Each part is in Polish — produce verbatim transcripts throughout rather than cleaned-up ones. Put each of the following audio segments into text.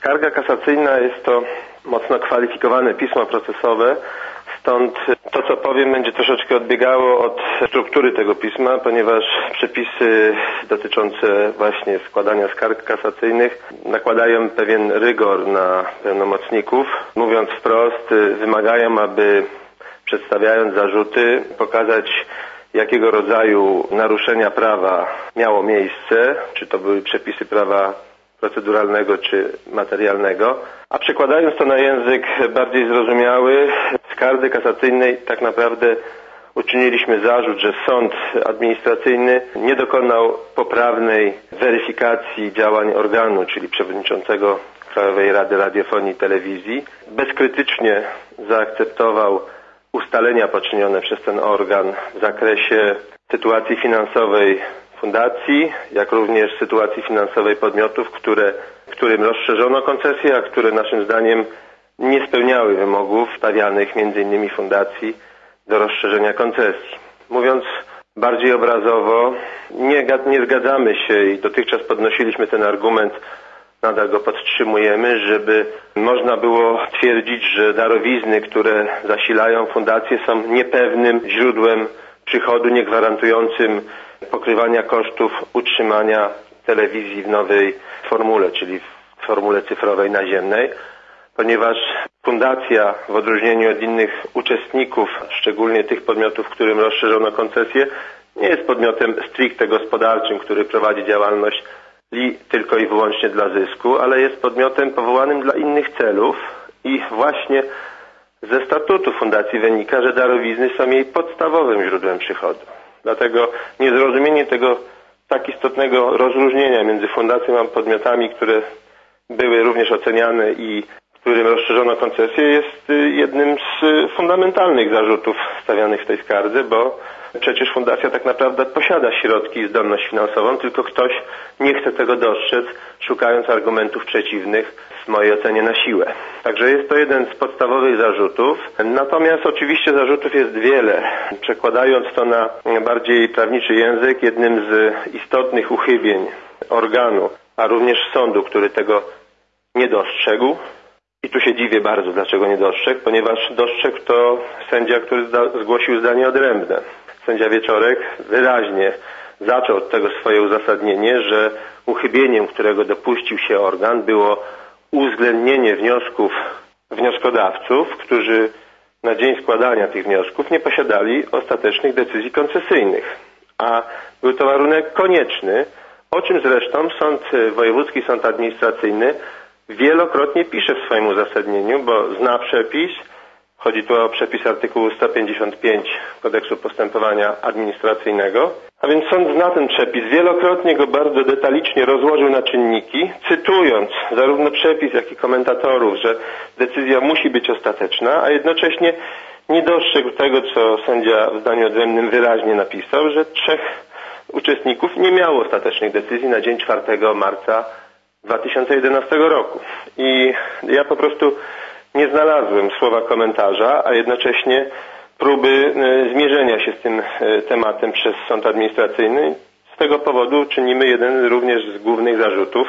Skarga kasacyjna jest to mocno kwalifikowane pismo procesowe, stąd to, co powiem, będzie troszeczkę odbiegało od struktury tego pisma, ponieważ przepisy dotyczące właśnie składania skarg kasacyjnych nakładają pewien rygor na pełnomocników. Mówiąc wprost, wymagają, aby przedstawiając zarzuty, pokazać, jakiego rodzaju naruszenia prawa miało miejsce, czy to były przepisy prawa proceduralnego czy materialnego, a przekładając to na język bardziej zrozumiały, w skardze kasacyjnej tak naprawdę uczyniliśmy zarzut, że sąd administracyjny nie dokonał poprawnej weryfikacji działań organu, czyli przewodniczącego Krajowej Rady Radiofonii i Telewizji. Bezkrytycznie zaakceptował ustalenia poczynione przez ten organ w zakresie sytuacji finansowej fundacji, jak również sytuacji finansowej podmiotów, które, którym rozszerzono koncesję, a które naszym zdaniem nie spełniały wymogów stawianych między innymi fundacji do rozszerzenia koncesji. Mówiąc bardziej obrazowo, nie, nie zgadzamy się i dotychczas podnosiliśmy ten argument, nadal go podtrzymujemy, żeby można było twierdzić, że darowizny, które zasilają fundację, są niepewnym źródłem przychodu, niegwarantującym pokrywania kosztów utrzymania telewizji w nowej formule, czyli w formule cyfrowej naziemnej, ponieważ fundacja w odróżnieniu od innych uczestników, szczególnie tych podmiotów, którym rozszerzono koncesję, nie jest podmiotem stricte gospodarczym, który prowadzi działalność li tylko i wyłącznie dla zysku, ale jest podmiotem powołanym dla innych celów i właśnie ze statutu fundacji wynika, że darowizny są jej podstawowym źródłem przychodu. Dlatego niezrozumienie tego tak istotnego rozróżnienia między fundacją a podmiotami, które były również oceniane i którym rozszerzono koncesję, jest jednym z fundamentalnych zarzutów stawianych w tej skardze, bo przecież fundacja tak naprawdę posiada środki i zdolność finansową, tylko ktoś nie chce tego dostrzec, szukając argumentów przeciwnych, w mojej ocenie na siłę. Także jest to jeden z podstawowych zarzutów. Natomiast oczywiście zarzutów jest wiele. Przekładając to na bardziej prawniczy język, jednym z istotnych uchybień organu, a również sądu, który tego nie dostrzegł, i tu się dziwię bardzo, dlaczego nie dostrzegł, ponieważ dostrzegł to sędzia, który zgłosił zdanie odrębne. Sędzia Wieczorek wyraźnie zaczął od tego swoje uzasadnienie, że uchybieniem, którego dopuścił się organ, było uwzględnienie wniosków wnioskodawców, którzy na dzień składania tych wniosków nie posiadali ostatecznych decyzji koncesyjnych. A był to warunek konieczny, o czym zresztą Sąd Wojewódzki, Sąd Administracyjny wielokrotnie pisze w swoim uzasadnieniu, bo zna przepis. Chodzi tu o przepis artykułu sto pięćdziesiąt pięć Kodeksu Postępowania Administracyjnego. A więc sąd zna ten przepis. Wielokrotnie go bardzo detalicznie rozłożył na czynniki, cytując zarówno przepis, jak i komentatorów, że decyzja musi być ostateczna, a jednocześnie nie dostrzegł tego, co sędzia w zdaniu odrębnym wyraźnie napisał, że trzech uczestników nie miało ostatecznych decyzji na dzień czwartego marca dwa tysiące jedenastego roku. I ja po prostu nie znalazłem słowa komentarza, a jednocześnie próby zmierzenia się z tym tematem przez sąd administracyjny. Z tego powodu czynimy jeden również z głównych zarzutów,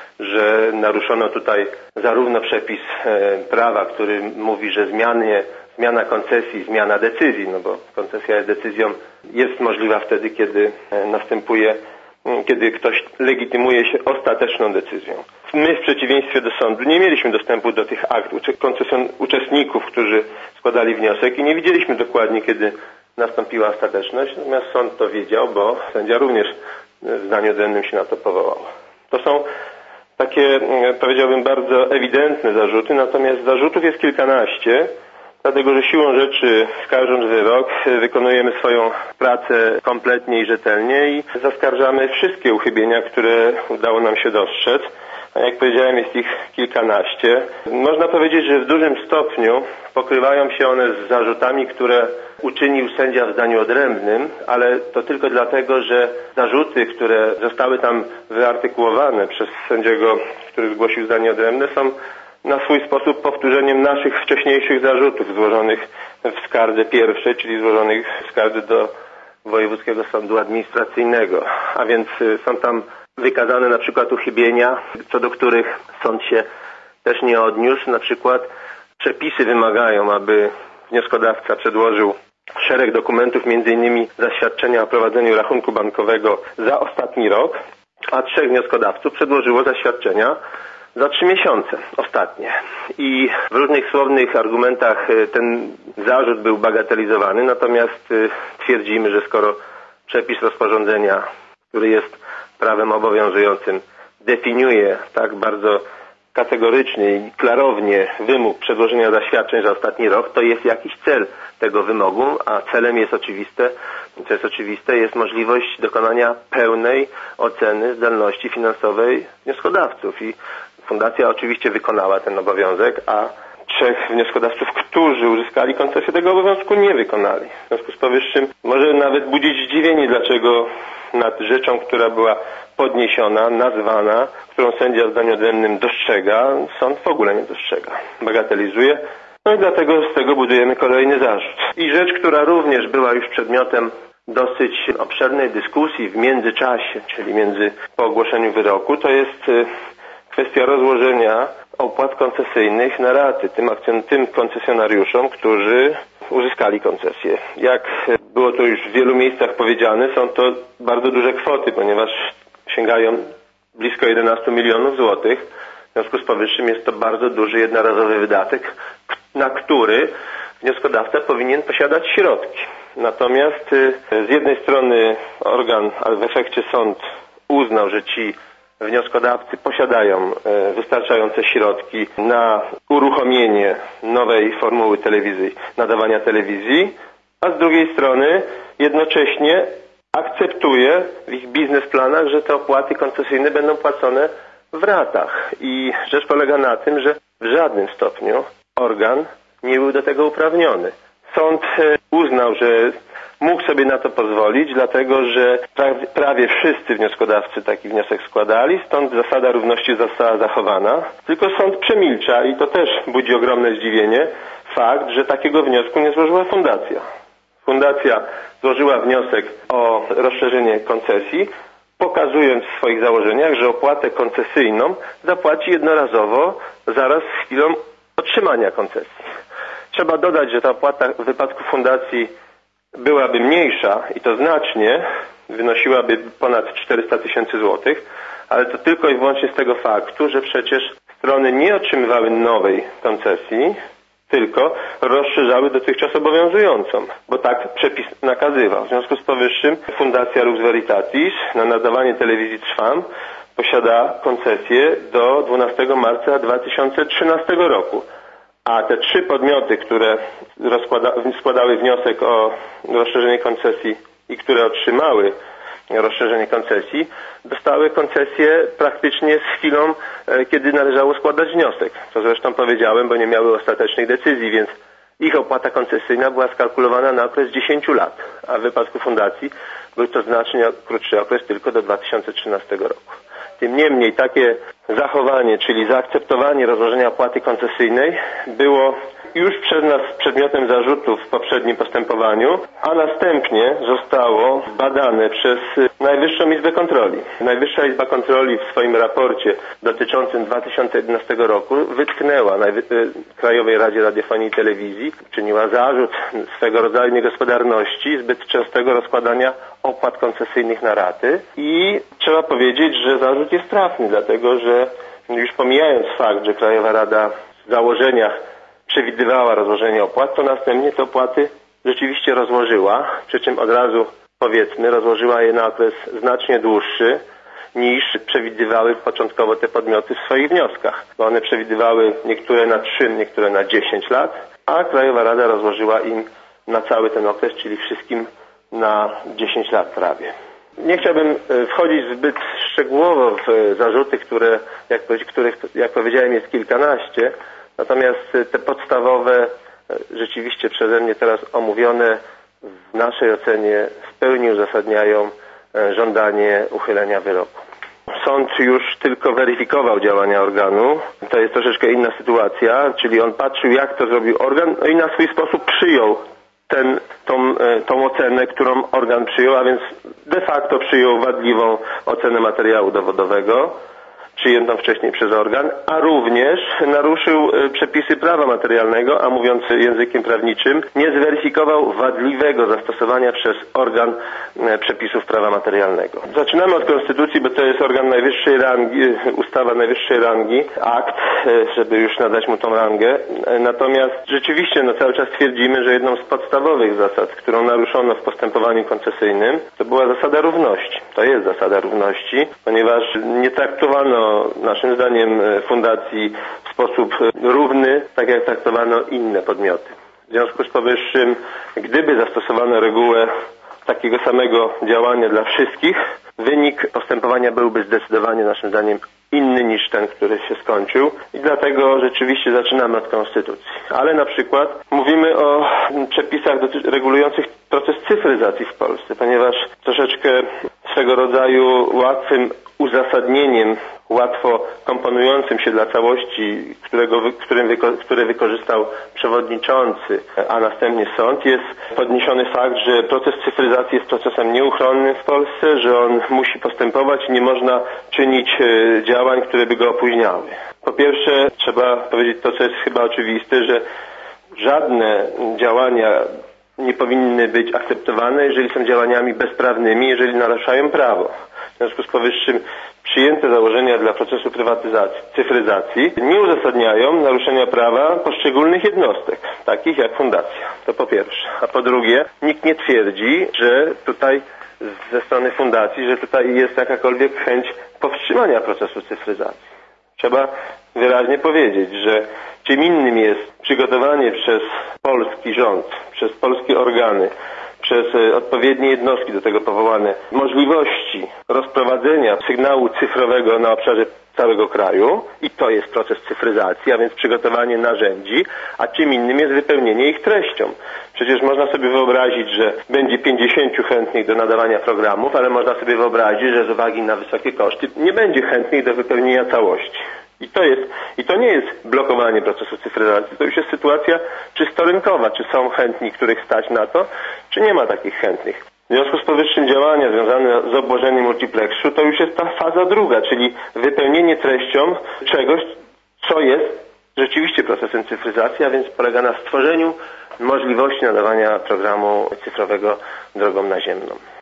że naruszono tutaj zarówno przepis prawa, który mówi, że zmianie, zmiana koncesji, zmiana decyzji, no bo koncesja jest decyzją, jest możliwa wtedy, kiedy następuje kiedy ktoś legitymuje się ostateczną decyzją. My w przeciwieństwie do sądu nie mieliśmy dostępu do tych akt koncesjon uczestników, którzy składali wniosek i nie widzieliśmy dokładnie, kiedy nastąpiła ostateczność, natomiast sąd to wiedział, bo sędzia również w zdaniu odrębnym się na to powołał. To są takie, powiedziałbym, bardzo ewidentne zarzuty, natomiast zarzutów jest kilkanaście, dlatego że siłą rzeczy, skarżąc wyrok, wykonujemy swoją pracę kompletnie i rzetelnie i zaskarżamy wszystkie uchybienia, które udało nam się dostrzec. A jak powiedziałem, jest ich kilkanaście. Można powiedzieć, że w dużym stopniu pokrywają się one z zarzutami, które uczynił sędzia w zdaniu odrębnym, ale to tylko dlatego, że zarzuty, które zostały tam wyartykułowane przez sędziego, który zgłosił zdanie odrębne, są na swój sposób powtórzeniem naszych wcześniejszych zarzutów złożonych w skardze pierwszej, czyli złożonych w skardze do Wojewódzkiego Sądu Administracyjnego. A więc są tam wykazane na przykład uchybienia, co do których sąd się też nie odniósł. Na przykład przepisy wymagają, aby wnioskodawca przedłożył szereg dokumentów, między innymi zaświadczenia o prowadzeniu rachunku bankowego za ostatni rok, a trzech wnioskodawców przedłożyło zaświadczenia za trzy miesiące ostatnie. I w różnych słownych argumentach ten zarzut był bagatelizowany, natomiast twierdzimy, że skoro przepis rozporządzenia, który jest prawem obowiązującym, definiuje tak bardzo kategorycznie i klarownie wymóg przedłożenia zaświadczeń za ostatni rok, to jest jakiś cel tego wymogu, a celem jest oczywiste, co jest oczywiste, jest możliwość dokonania pełnej oceny zdolności finansowej wnioskodawców. I fundacja oczywiście wykonała ten obowiązek, a trzech wnioskodawców, którzy uzyskali koncesję, tego obowiązku nie wykonali. W związku z powyższym może nawet budzić zdziwienie, dlaczego nad rzeczą, która była podniesiona, nazwana, którą sędzia w zdaniu odrębnym dostrzega, sąd w ogóle nie dostrzega. Bagatelizuje. No i dlatego z tego budujemy kolejny zarzut. I rzecz, która również była już przedmiotem dosyć obszernej dyskusji w międzyczasie, czyli między po ogłoszeniu wyroku, to jest kwestia rozłożenia opłat koncesyjnych na raty tym, akcjon- tym koncesjonariuszom, którzy uzyskali koncesję. Jak było to już w wielu miejscach powiedziane, są to bardzo duże kwoty, ponieważ sięgają blisko jedenaście milionów złotych. W związku z powyższym jest to bardzo duży jednorazowy wydatek, na który wnioskodawca powinien posiadać środki. Natomiast z jednej strony organ, ale w efekcie sąd uznał, że ci wnioskodawcy posiadają wystarczające środki na uruchomienie nowej formuły telewizji, nadawania telewizji, a z drugiej strony jednocześnie akceptuje w ich biznesplanach, że te opłaty koncesyjne będą płacone w ratach. I rzecz polega na tym, że w żadnym stopniu organ nie był do tego uprawniony. Sąd uznał, że mógł sobie na to pozwolić, dlatego że prawie wszyscy wnioskodawcy taki wniosek składali, stąd zasada równości została zachowana. Tylko sąd przemilcza i to też budzi ogromne zdziwienie fakt, że takiego wniosku nie złożyła fundacja. Fundacja złożyła wniosek o rozszerzenie koncesji, pokazując w swoich założeniach, że opłatę koncesyjną zapłaci jednorazowo zaraz z chwilą otrzymania koncesji. Trzeba dodać, że ta opłata w wypadku fundacji byłaby mniejsza i to znacznie, wynosiłaby ponad czterysta tysięcy złotych, ale to tylko i wyłącznie z tego faktu, że przecież strony nie otrzymywały nowej koncesji, tylko rozszerzały dotychczas obowiązującą, bo tak przepis nakazywał. W związku z powyższym Fundacja Lux Veritatis na nadawanie telewizji Trwam posiada koncesję do dwunastego marca dwa tysiące trzynastego roku. A te trzy podmioty, które składały wniosek o rozszerzenie koncesji i które otrzymały rozszerzenie koncesji, dostały koncesję praktycznie z chwilą, kiedy należało składać wniosek. Co zresztą powiedziałem, bo nie miały ostatecznych decyzji, więc ich opłata koncesyjna była skalkulowana na okres dziesięciu lat, a w wypadku fundacji był to znacznie krótszy okres, tylko do dwa tysiące trzynastego roku. Tym niemniej takie zachowanie, czyli zaakceptowanie rozłożenia opłaty koncesyjnej było już przez nas przedmiotem zarzutów w poprzednim postępowaniu, a następnie zostało badane przez Najwyższą Izbę Kontroli. Najwyższa Izba Kontroli w swoim raporcie dotyczącym dwa tysiące jedenastego roku wytknęła Najwy- Krajowej Radzie Radiofonii i Telewizji, czyniła zarzut swego rodzaju niegospodarności, zbyt częstego rozkładania opłat koncesyjnych na raty i trzeba powiedzieć, że zarzut jest trafny, dlatego że już pomijając fakt, że Krajowa Rada w założeniach przewidywała rozłożenie opłat, to następnie te opłaty rzeczywiście rozłożyła, przy czym od razu powiedzmy rozłożyła je na okres znacznie dłuższy niż przewidywały początkowo te podmioty w swoich wnioskach, bo one przewidywały niektóre na trzy, niektóre na dziesięć lat, a Krajowa Rada rozłożyła im na cały ten okres, czyli wszystkim na dziesięć lat prawie. Nie chciałbym wchodzić zbyt szczegółowo w zarzuty, które, jak, których, jak powiedziałem, jest kilkanaście, natomiast te podstawowe, rzeczywiście przeze mnie teraz omówione, w naszej ocenie w pełni uzasadniają żądanie uchylenia wyroku. Sąd już tylko weryfikował działania organu. To jest troszeczkę inna sytuacja, czyli on patrzył, jak to zrobił organ, no i na swój sposób przyjął ten, tą, tą ocenę, którą organ przyjął, a więc de facto przyjął wadliwą ocenę materiału dowodowego. przyjętą wcześniej przez organ, a również naruszył przepisy prawa materialnego, a mówiąc językiem prawniczym, nie zweryfikował wadliwego zastosowania przez organ przepisów prawa materialnego. Zaczynamy od Konstytucji, bo to jest organ najwyższej rangi, ustawa najwyższej rangi, akt, żeby już nadać mu tą rangę. Natomiast rzeczywiście no, cały czas twierdzimy, że jedną z podstawowych zasad, którą naruszono w postępowaniu koncesyjnym, to była zasada równości. To jest zasada równości, ponieważ nie traktowano naszym zdaniem fundacji w sposób równy, tak jak traktowano inne podmioty. W związku z powyższym, gdyby zastosowano regułę takiego samego działania dla wszystkich, wynik postępowania byłby zdecydowanie naszym zdaniem inny niż ten, który się skończył i dlatego rzeczywiście zaczynamy od Konstytucji. Ale na przykład mówimy o przepisach regulujących proces cyfryzacji w Polsce, ponieważ troszeczkę swego rodzaju łatwym uzasadnieniem, łatwo komponującym się dla całości, którego, którym wyko, które wykorzystał przewodniczący, a następnie sąd, jest podniesiony fakt, że proces cyfryzacji jest procesem nieuchronnym w Polsce, że on musi postępować i nie można czynić e, działań, które by go opóźniały. Po pierwsze, trzeba powiedzieć to, co jest chyba oczywiste, że żadne działania nie powinny być akceptowane, jeżeli są działaniami bezprawnymi, jeżeli naruszają prawo. W związku z powyższym przyjęte założenia dla procesu prywatyzacji, cyfryzacji nie uzasadniają naruszenia prawa poszczególnych jednostek, takich jak fundacja. To po pierwsze. A po drugie, nikt nie twierdzi, że tutaj ze strony fundacji, że tutaj jest jakakolwiek chęć powstrzymania procesu cyfryzacji. Trzeba wyraźnie powiedzieć, że czym innym jest przygotowanie przez polski rząd, przez polskie organy, przez odpowiednie jednostki do tego powołane możliwości rozprowadzenia sygnału cyfrowego na obszarze całego kraju i to jest proces cyfryzacji, a więc przygotowanie narzędzi, a czym innym jest wypełnienie ich treścią. Przecież można sobie wyobrazić, że będzie pięćdziesięciu chętnych do nadawania programów, ale można sobie wyobrazić, że z uwagi na wysokie koszty nie będzie chętnych do wypełnienia całości. I to jest, i to nie jest blokowanie procesu cyfryzacji, to już jest sytuacja czysto rynkowa, czy są chętni, których stać na to, czy nie ma takich chętnych. W związku z powyższym działania związane z obłożeniem multiplexu to już jest ta faza druga, czyli wypełnienie treścią czegoś, co jest rzeczywiście procesem cyfryzacji, a więc polega na stworzeniu możliwości nadawania programu cyfrowego drogą naziemną.